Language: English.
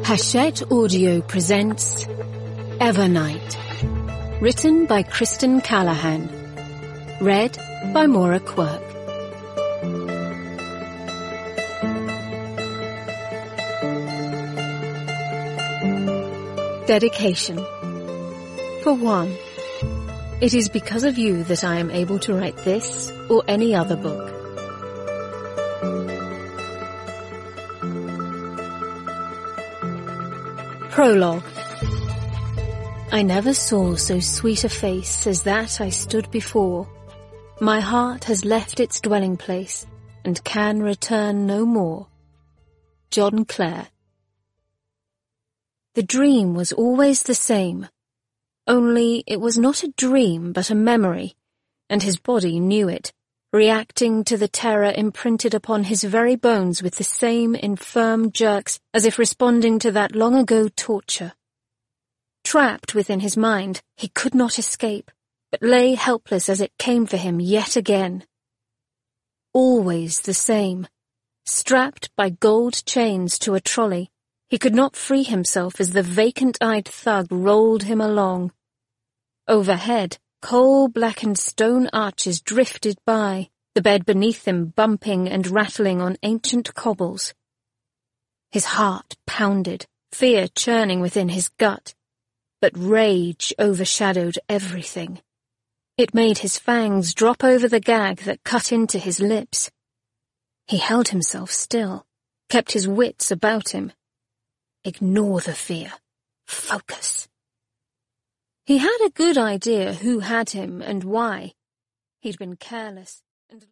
Hachette Audio presents Evernight, written by Kristen Callahan, read by Maura Quirk. Dedication. For one, it is because of you that I am able to write this or any other book. Prologue. I never saw so sweet a face as that I stood before. My heart has left its dwelling place and can return no more. John Clare. The dream was always the same, only it was not a dream but a memory, and his body knew it, reacting to the terror imprinted upon his very bones with the same infirm jerks as if responding to that long-ago torture. Trapped within his mind, he could not escape, but lay helpless as it came for him yet again. Always the same. Strapped by gold chains to a trolley, he could not free himself as the vacant-eyed thug rolled him along. Overhead, coal-blackened stone arches drifted by, the bed beneath him bumping and rattling on ancient cobbles. His heart pounded, fear churning within his gut, but rage overshadowed everything. It made his fangs drop over the gag that cut into his lips. He held himself still, kept his wits about him. Ignore the fear. Focus. He had a good idea who had him and why. He'd been careless.